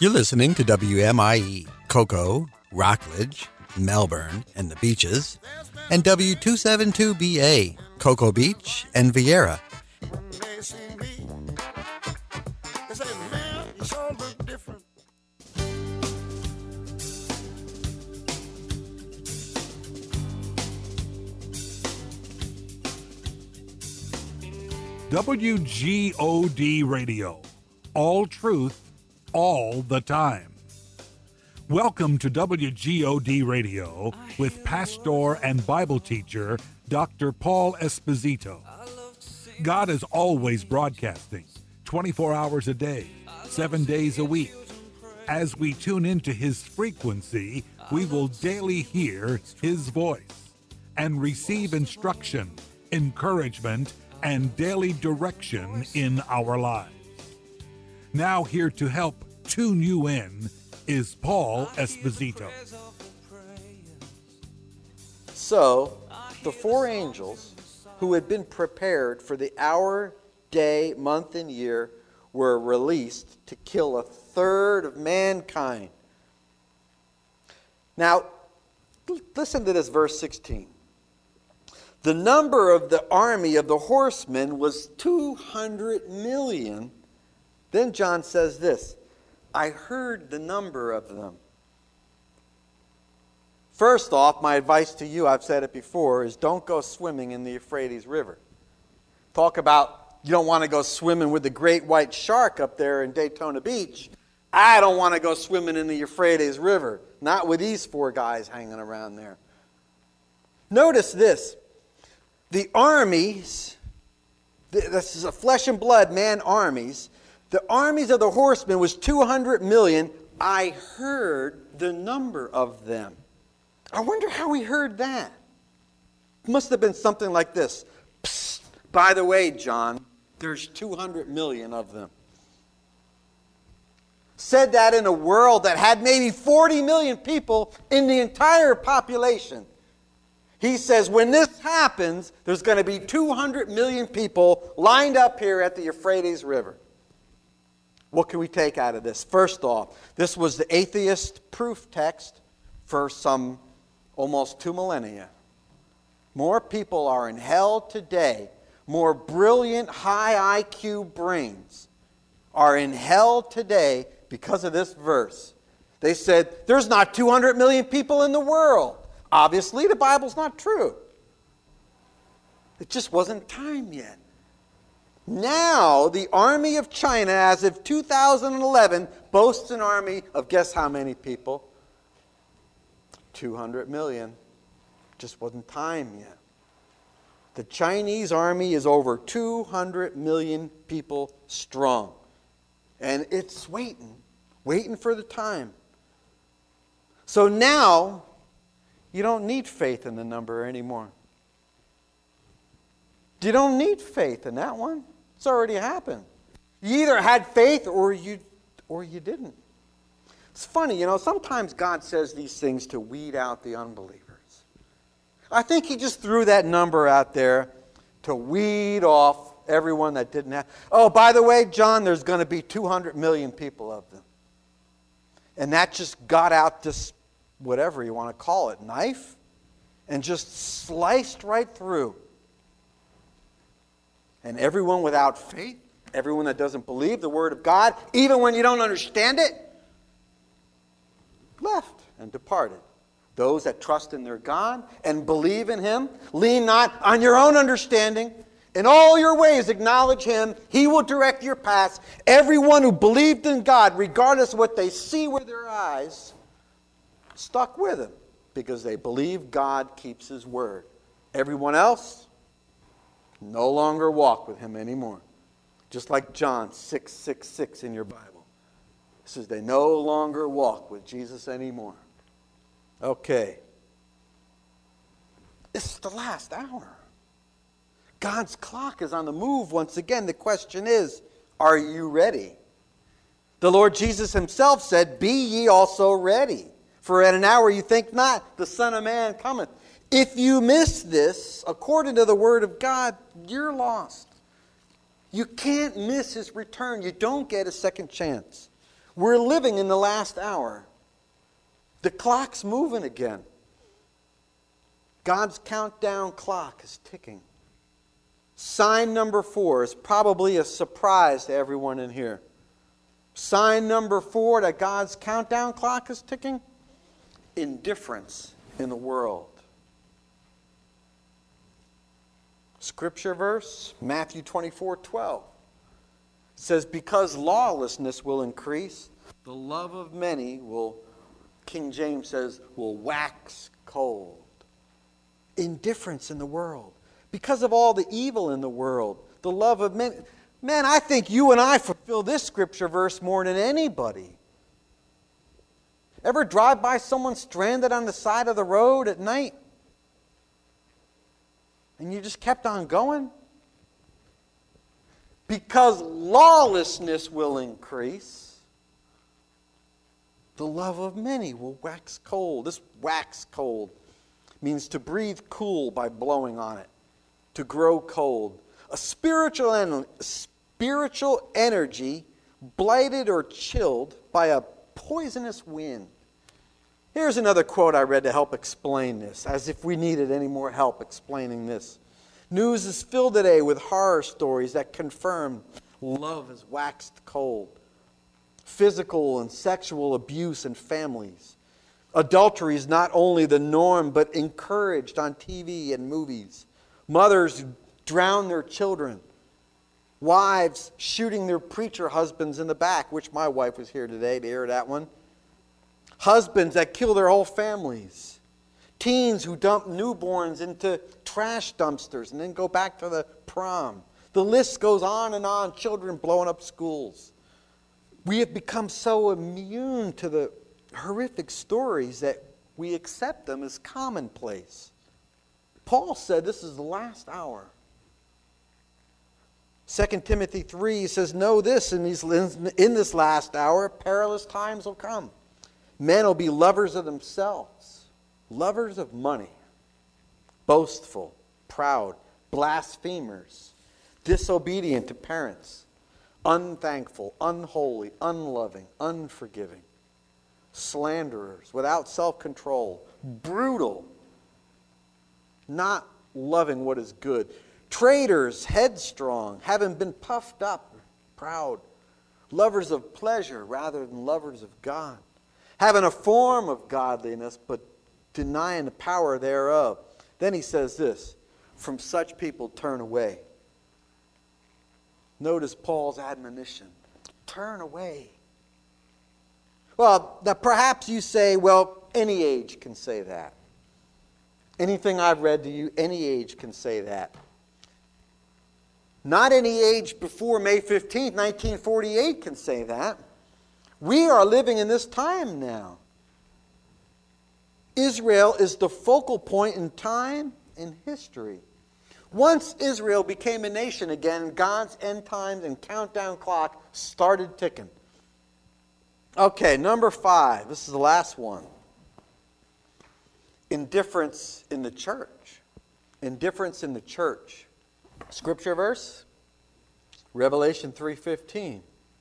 You're listening to WMIE, Cocoa, Rockledge, Melbourne, and the Beaches, and W272BA, Cocoa Beach and Vieira. WGOD Radio. All truth, all the time. Welcome to WGOD Radio with pastor and Bible teacher Dr. Paul Esposito. God is always broadcasting 24 hours a day, 7 days a week. As we tune into his frequency, we will daily hear his voice and receive instruction, encouragement, and daily direction in our lives. Now here to help tune you in is Paul Esposito. So, the four angels who had been prepared for the hour, day, month, and year were released to kill a third of mankind. Now, listen to this, verse 16. The number of the army of the horsemen was 200 million. Then John says this, I heard the number of them. First off, my advice to you, I've said it before, is don't go swimming in the Euphrates River. Talk about you don't want to go swimming with the great white shark up there in Daytona Beach. I don't want to go swimming in the Euphrates River. Not with these four guys hanging around there. Notice this. The armies, this is a flesh and blood man armies, the armies of the horsemen was 200 million. I heard the number of them. I wonder how he heard that. It must have been something like this. Psst, by the way, John, there's 200 million of them. Said that in a world that had maybe 40 million people in the entire population. He says, when this happens, there's going to be 200 million people lined up here at the Euphrates River. What can we take out of this? First off, this was the atheist proof text for some almost 2 millennia. More people are in hell today. More brilliant, high IQ brains are in hell today because of this verse. They said, there's not 200 million people in the world. Obviously, the Bible's not true. It just wasn't time yet. Now, the army of China, as of 2011, boasts an army of guess how many people? 200 million. Just wasn't time yet. The Chinese army is over 200 million people strong. And it's waiting for the time. So now, you don't need faith in the number anymore. You don't need faith in that one. It's already happened. You either had faith or you didn't. It's funny, sometimes God says these things to weed out the unbelievers. I think he just threw that number out there to weed off everyone that didn't have. Oh, by the way, John, there's going to be 200 million people of them. And that just got out this, whatever you want to call it, knife, and just sliced right through. And everyone without faith, everyone that doesn't believe the Word of God, even when you don't understand it, left and departed. Those that trust in their God and believe in Him, lean not on your own understanding. In all your ways acknowledge Him. He will direct your paths. Everyone who believed in God, regardless of what they see with their eyes, stuck with Him because they believe God keeps His word. Everyone else no longer walk with Him anymore. Just like John 6:6 in your Bible. It says they no longer walk with Jesus anymore. Okay. This is the last hour. God's clock is on the move once again. The question is, are you ready? The Lord Jesus Himself said, be ye also ready. For at an hour you think not, the Son of Man cometh. If you miss this, according to the Word of God, you're lost. You can't miss His return. You don't get a second chance. We're living in the last hour. The clock's moving again. God's countdown clock is ticking. Sign number 4 is probably a surprise to everyone in here. Sign number 4 that God's countdown clock is ticking: indifference in the world. Scripture verse, Matthew 24:12. Says, because lawlessness will increase, the love of many will, King James says, will wax cold. Indifference in the world. Because of all the evil in the world, the love of many. Man, I think you and I fulfill this scripture verse more than anybody. Ever drive by someone stranded on the side of the road at night? And you just kept on going? Because lawlessness will increase, the love of many will wax cold. This wax cold means to breathe cool by blowing on it, to grow cold. A spiritual energy blighted or chilled by a poisonous wind. Here's another quote I read to help explain this, as if we needed any more help explaining this. News is filled today with horror stories that confirm love has waxed cold. Physical and sexual abuse in families. Adultery is not only the norm, but encouraged on TV and movies. Mothers drown their children. Wives shooting their preacher husbands in the back, which my wife was here today to hear that one. Husbands that kill their whole families. Teens who dump newborns into trash dumpsters and then go back to the prom. The list goes on and on. Children blowing up schools. We have become so immune to the horrific stories that we accept them as commonplace. Paul said this is the last hour. 2 Timothy 3 says, know this, in this last hour, perilous times will come. Men will be lovers of themselves, lovers of money, boastful, proud, blasphemers, disobedient to parents, unthankful, unholy, unloving, unforgiving, slanderers, without self-control, brutal, not loving what is good, traitors, headstrong, having been puffed up, proud, lovers of pleasure rather than lovers of God, having a form of godliness but denying the power thereof. Then he says this, from such people turn away. Notice Paul's admonition. Turn away. Well, now perhaps you say, well, any age can say that. Anything I've read to you, any age can say that. Not any age before May 15th, 1948 can say that. We are living in this time now. Israel is the focal point in time and history. Once Israel became a nation again, God's end times and countdown clock started ticking. Okay, number 5. This is the last one. Indifference in the church. Indifference in the church. Scripture verse, Revelation 3:15.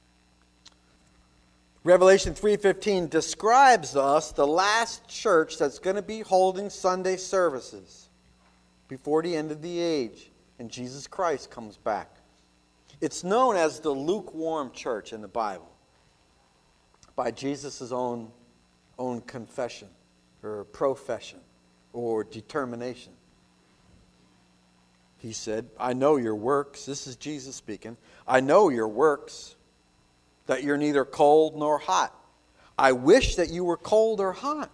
Revelation 3:15 describes us, the last church that's going to be holding Sunday services before the end of the age, and Jesus Christ comes back. It's known as the lukewarm church in the Bible by Jesus' own confession or profession or determination. He said, I know your works. This is Jesus speaking. I know your works, that you're neither cold nor hot. I wish that you were cold or hot.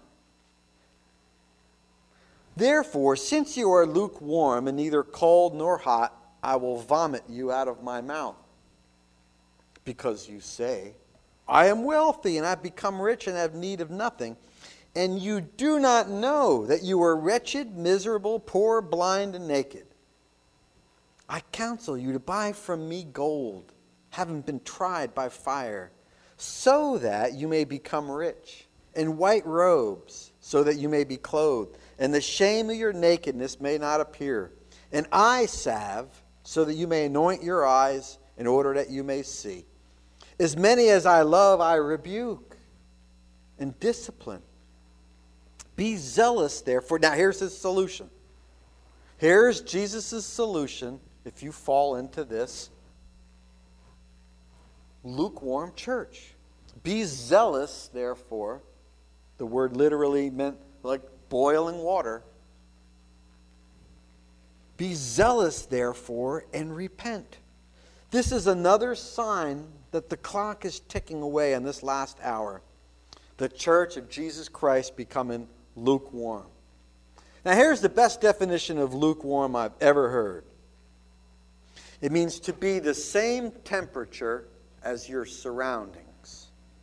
Therefore, since you are lukewarm and neither cold nor hot, I will vomit you out of my mouth. Because you say, I am wealthy and I've become rich and have need of nothing. And you do not know that you are wretched, miserable, poor, blind, and naked. I counsel you to buy from me gold, having been tried by fire, so that you may become rich, and white robes, so that you may be clothed, and the shame of your nakedness may not appear, and eye salve, so that you may anoint your eyes, in order that you may see. As many as I love, I rebuke and discipline. Be zealous, therefore. Now, here's his solution. Here's Jesus' solution if you fall into this lukewarm church. Be zealous, therefore. The word literally meant like boiling water. Be zealous, therefore, and repent. This is another sign that the clock is ticking away in this last hour. The church of Jesus Christ becoming lukewarm. Now here's the best definition of lukewarm I've ever heard. It means to be the same temperature as your surroundings.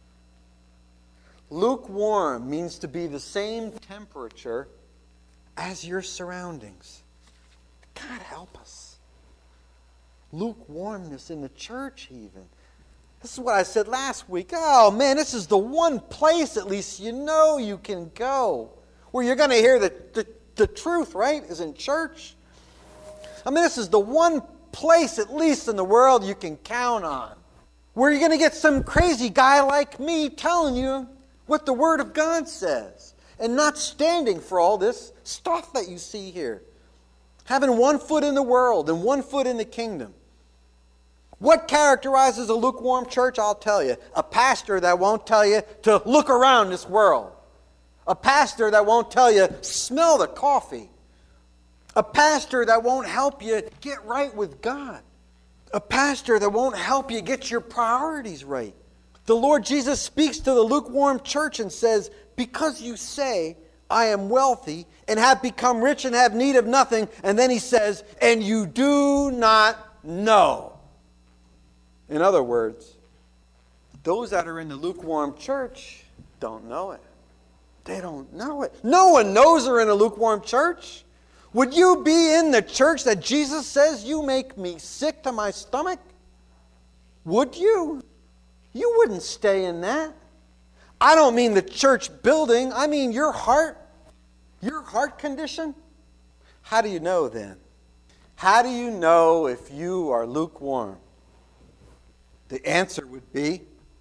Lukewarm means to be the same temperature as your surroundings. God help us. Lukewarmness in the church even. This is what I said last week. Oh man, this is the one place at least you know you can go where you're going to hear the truth, right? Is in church. I mean, this is the one place at least in the world you can count on where you're going to get some crazy guy like me telling you what the Word of God says and not standing for all this stuff that you see here. Having one foot in the world and one foot in the kingdom. What characterizes a lukewarm church? I'll tell you. A pastor that won't tell you to look around this world. A pastor that won't tell you, smell the coffee. A pastor that won't help you get right with God. A pastor that won't help you get your priorities right. The Lord Jesus speaks to the lukewarm church and says, because you say, I am wealthy and have become rich and have need of nothing. And then he says, and you do not know. In other words, those that are in the lukewarm church don't know it. They don't know it. No one knows they're in a lukewarm church. Would you be in the church that Jesus says, you make me sick to my stomach? Would you? You wouldn't stay in that. I don't mean the church building. I mean your heart condition. How do you know then? How do you know if you are lukewarm? The answer would be,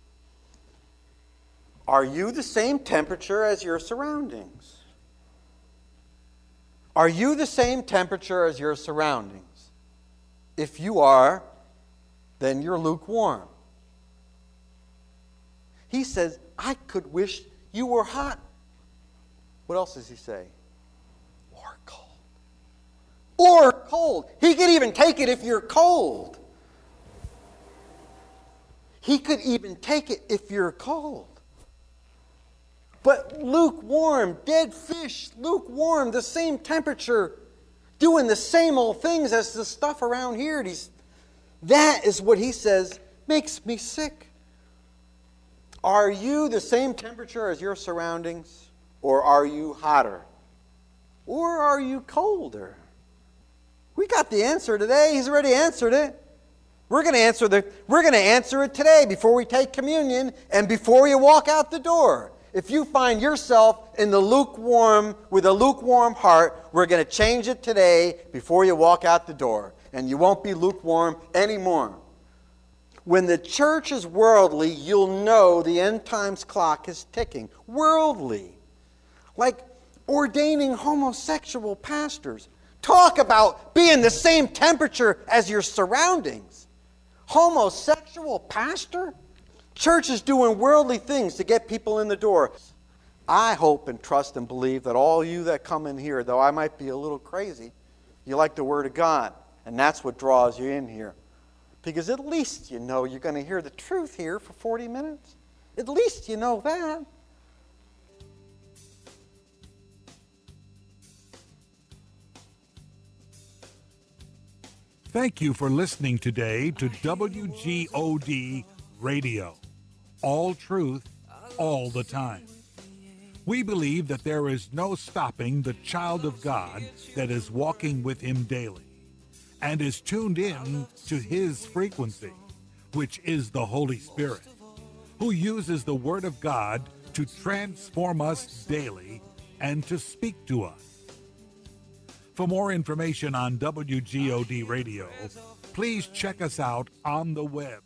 are you the same temperature as your surroundings? Are you the same temperature as your surroundings? If you are, then you're lukewarm. He says, I could wish you were hot. What else does he say? Or cold. Or cold. He could even take it if you're cold. He could even take it if you're cold. But lukewarm, dead fish, lukewarm, the same temperature, doing the same old things as the stuff around here. That is what he says makes me sick. Are you the same temperature as your surroundings? Or are you hotter? Or are you colder? We got the answer today. He's already answered it. We're going to answer it today before we take communion and before you walk out the door. If you find yourself in the lukewarm, with a lukewarm heart, we're going to change it today before you walk out the door. And you won't be lukewarm anymore. When the church is worldly, you'll know the end times clock is ticking. Worldly. Like ordaining homosexual pastors. Talk about being the same temperature as your surroundings. Homosexual pastor? Church is doing worldly things to get people in the door. I hope and trust and believe that all you that come in here, though I might be a little crazy, you like the Word of God. And that's what draws you in here. Because at least you know you're going to hear the truth here for 40 minutes. At least you know that. Thank you for listening today to WGOD Radio. All truth, all the time. We believe that there is no stopping the child of God that is walking with Him daily and is tuned in to His frequency, which is the Holy Spirit, who uses the Word of God to transform us daily and to speak to us. For more information on WGOD Radio, please check us out on the web